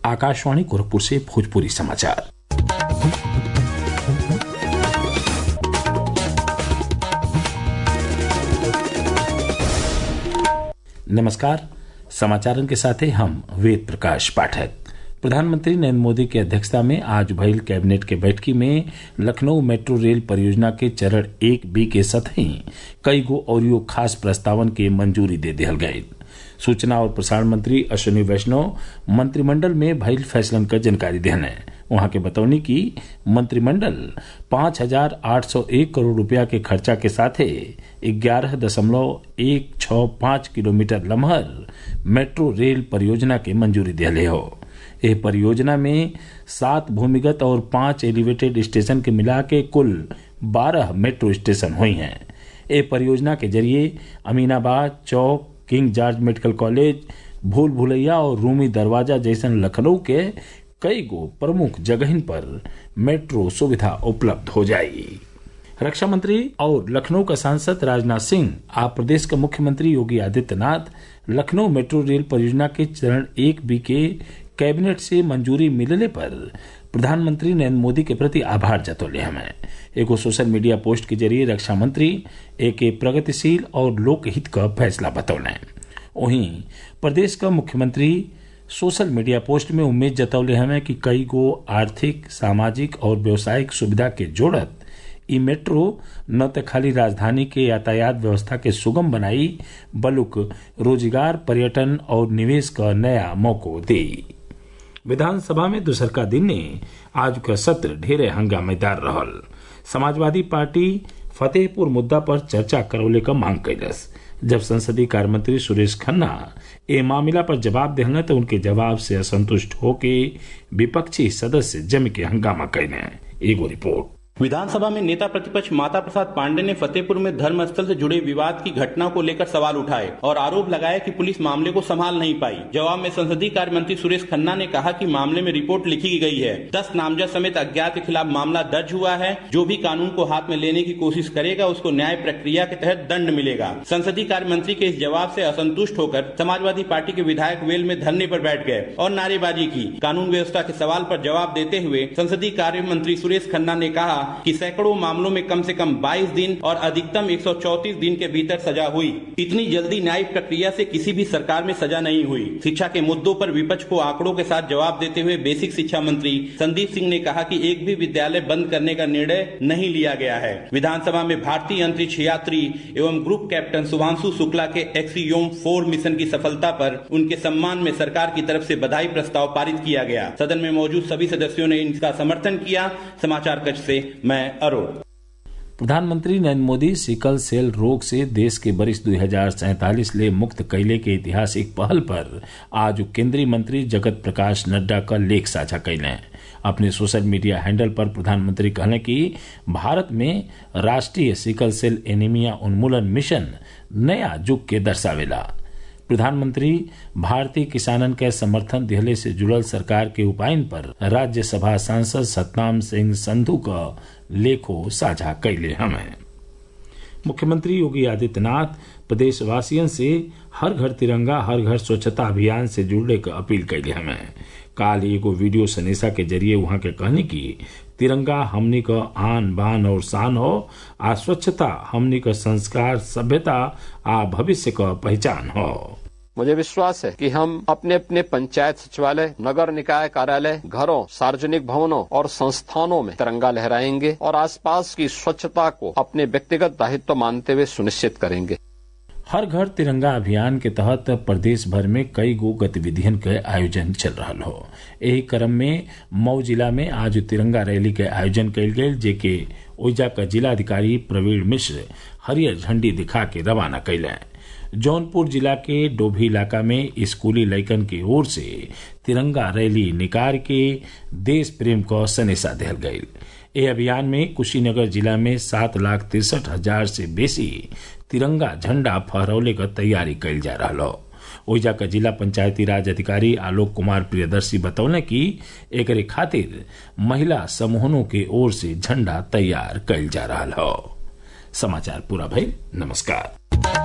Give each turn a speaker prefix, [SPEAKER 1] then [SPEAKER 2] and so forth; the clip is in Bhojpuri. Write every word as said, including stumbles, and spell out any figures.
[SPEAKER 1] आकाशवाणी गोरखपुर से भोजपुरी समाचार। नमस्कार, समाचारों के साथ हम वेद प्रकाश पाठक। प्रधानमंत्री नरेंद्र मोदी की अध्यक्षता में आज भइल कैबिनेट के बैठकी में लखनऊ मेट्रो रेल परियोजना के चरण एक बी के सतही कई गो और खास प्रस्तावन के मंजूरी दे दिहल गयी। सूचना और प्रसारण मंत्री अश्विनी वैष्णव मंत्रिमंडल में भइल फैसलन का जानकारी देने वहां के बतौनी की मंत्रिमंडल पांच हजार आठ सौ एक करोड़ रुपया के खर्चा के साथ ग्यारह दशमलव एक छह पांच किलोमीटर लम्हर मेट्रो रेल परियोजना के मंजूरी दिले हो। यह परियोजना में सात भूमिगत और पांच एलिवेटेड स्टेशन के मिला के कुल बारह मेट्रो स्टेशन हुई हैं। यह परियोजना के जरिए Aminabad Chowk, King George Medical College, Bhool Bhulaiya और रूमी दरवाजा जैसन लखनऊ के कई गो प्रमुख जगहिन पर मेट्रो सुविधा उपलब्ध हो जाएगी। रक्षा मंत्री और लखनऊ का सांसद राजनाथ सिंह आ प्रदेश के मुख्यमंत्री योगी आदित्यनाथ लखनऊ मेट्रो रेल परियोजना के चरण एक बी के कैबिनेट से मंजूरी मिलने पर प्रधानमंत्री नरेंद्र मोदी के प्रति आभार जतौले हमें। एगो सोशल मीडिया पोस्ट के जरिए रक्षा मंत्री एक प्रगतिशील और लोकहित का फैसला बतौले। वहीं प्रदेश का मुख्यमंत्री सोशल मीडिया पोस्ट में उम्मीद जतौले हमें कि कई गो आर्थिक, सामाजिक और व्यवसायिक सुविधा के जोड़त ई मेट्रो न तो खाली राजधानी के यातायात व्यवस्था के सुगम बनाई बल्कि रोजगार, पर्यटन और निवेश का नया मौका दे। विधानसभा में दूसरका दिन ने आज का सत्र ढेरे हंगामेदार रहल। समाजवादी पार्टी फतेहपुर मुद्दा पर चर्चा करौले का मांग कैलस। जब संसदीय कार्य मंत्री सुरेश खन्ना ए मामला पर जवाब देहने तो उनके जवाब से असंतुष्ट होके विपक्षी सदस्य जम के हंगामा कैले। एगो रिपोर्ट।
[SPEAKER 2] विधानसभा में नेता प्रतिपक्ष माता प्रसाद पांडेय ने फतेहपुर में धर्मस्थल से जुड़े विवाद की घटना को लेकर सवाल उठाए और आरोप लगाया कि पुलिस मामले को संभाल नहीं पाई। जवाब में संसदीय कार्य मंत्री सुरेश खन्ना ने कहा कि मामले में रिपोर्ट लिखी गई है, दस नामजद समेत अज्ञात के खिलाफ मामला दर्ज हुआ है। जो भी कानून को हाथ में लेने की कोशिश करेगा उसको न्याय प्रक्रिया के तहत दंड मिलेगा। संसदीय कार्य मंत्री के इस जवाब से असंतुष्ट होकर समाजवादी पार्टी के विधायक वेल में धरने पर बैठ गए और नारेबाजी की। कानून व्यवस्था के सवाल पर जवाब देते हुए संसदीय कार्य मंत्री सुरेश खन्ना ने कहा कि सैकड़ों मामलों में कम से कम बाईस दिन और अधिकतम एक सौ चौंतीस दिन के भीतर सजा हुई। इतनी जल्दी न्यायिक प्रक्रिया से किसी भी सरकार में सजा नहीं हुई। शिक्षा के मुद्दों पर विपक्ष को आंकड़ों के साथ जवाब देते हुए बेसिक शिक्षा मंत्री संदीप सिंह ने कहा कि एक भी विद्यालय बंद करने का निर्णय नहीं लिया गया है। विधानसभा में भारतीय अंतरिक्ष यात्री एवं ग्रुप कैप्टन शुभांशु शुक्ला के एक्सियोम फोर मिशन की सफलता पर उनके सम्मान में सरकार की तरफ से बधाई प्रस्ताव पारित किया गया। सदन में मौजूद सभी सदस्यों ने इनका समर्थन किया। समाचार कक्ष से मैं अरुण।
[SPEAKER 1] प्रधानमंत्री नरेंद्र मोदी सिकल सेल रोग से देश के वर्ष दो हजार सैतालीस ले मुक्त कैले के ऐतिहासिक पहल पर आज केंद्रीय मंत्री जगत प्रकाश नड्डा का लेख साझा कैले। अपने सोशल मीडिया हैंडल पर प्रधानमंत्री कहले कि भारत में राष्ट्रीय सिकल सेल एनीमिया उन्मूलन मिशन नया युग के दर्शावेला। प्रधानमंत्री भारतीय किसानन के समर्थन दिहले से जुड़ल सरकार के उपायन पर राज्यसभा सांसद सतनाम सिंह संधू का लेखो साझा कैले हमें। मुख्यमंत्री योगी आदित्यनाथ प्रदेशवासियों से हर घर तिरंगा हर घर स्वच्छता अभियान से जुड़ने की अपील कैले हमें। काल एगो वीडियो संदेशा के जरिए वहां के कहने की तिरंगा हमनी का आन बान और शान हो, आ स्वच्छता हमनी का संस्कार, सभ्यता आ भविष्य का पहचान हो।
[SPEAKER 3] मुझे विश्वास है कि हम अपने अपने पंचायत सचिवालय, नगर निकाय कार्यालय, घरों, सार्वजनिक भवनों और संस्थानों में तिरंगा लहराएंगे और आसपास की स्वच्छता को अपने व्यक्तिगत दायित्व मानते हुए सुनिश्चित करेंगे।
[SPEAKER 1] हर घर तिरंगा अभियान के तहत प्रदेश भर में कई गो गतिविधियन के आयोजन चल रहा हो। यही क्रम में मऊ जिला में आज तिरंगा रैली के आयोजन कल गये, जेके ओइजा का जिलाधिकारी प्रवीण मिश्र हरियर झंडी दिखा के रवाना कैले। जौनपुर जिला के डोभी इलाका में स्कूली लइकन की ओर से तिरंगा रैली निकाल के देश प्रेम को सनेसा दिहल गयी। ए अभियान में कुशीनगर जिला में सात लाख तिरसठ हजार से बेसी तिरंगा झंडा फहरौले का तैयारी कैल जा रहा हो। ओइजा का जिला पंचायती राज अधिकारी आलोक कुमार प्रियदर्शी बतौले कि एकरे खातिर महिला समूहों के ओर से झंडा तैयार कैल जा रहा हो। समाचार पूरा भइल। नमस्कार।